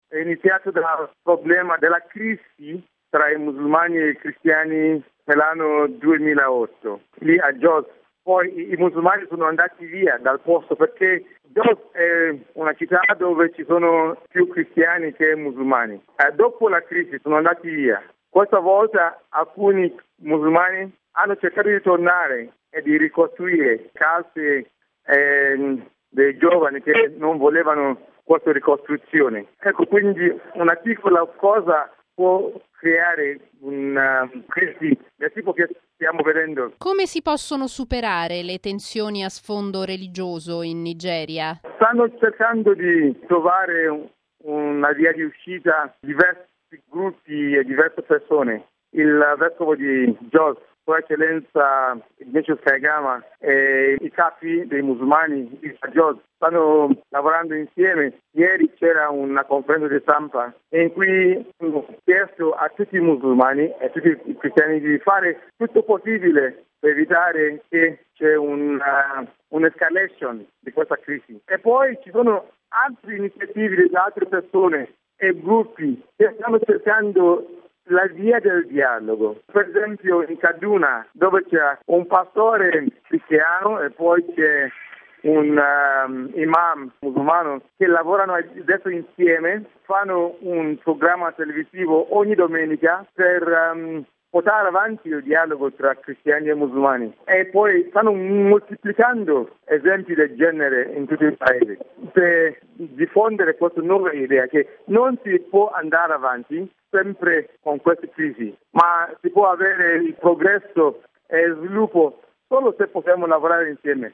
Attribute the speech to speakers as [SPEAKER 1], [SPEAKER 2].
[SPEAKER 1] è iniziato dal problema della crisi tra i musulmani e i cristiani nell'anno 2008, lì a Jos. Poi i musulmani sono andati via dal posto perché Jos è una città dove ci sono più cristiani che musulmani. Dopo la crisi sono andati via. Questa volta alcuni musulmani hanno cercato di tornare e di ricostruire case dei giovani che non volevano questa ricostruzione. Ecco, quindi una piccola cosa può creare una crisi del tipo che stiamo vedendo.
[SPEAKER 2] Come si possono superare le tensioni a sfondo religioso in Nigeria?
[SPEAKER 1] Stanno cercando di trovare una via di uscita, diversi gruppi e diverse persone. Il vescovo di Jos, Sua Eccellenza Ignatius Kaigama, e i capi dei musulmani di Jos stanno lavorando insieme. Ieri c'era una conferenza di stampa in cui hanno chiesto a tutti i musulmani e a tutti i cristiani di fare tutto possibile per evitare che c'è un'escalation di questa crisi. E poi ci sono altre iniziative da altre persone e gruppi che stanno cercando la via del dialogo. Per esempio in Kaduna, dove c'è un pastore cristiano e poi c'è un imam musulmano che lavorano adesso insieme, fanno un programma televisivo ogni domenica per portare avanti il dialogo tra cristiani e musulmani, e poi stanno moltiplicando esempi del genere in tutto il paese per diffondere questa nuova idea che non si può andare avanti sempre con queste crisi, ma si può avere il progresso e il sviluppo solo se possiamo lavorare insieme.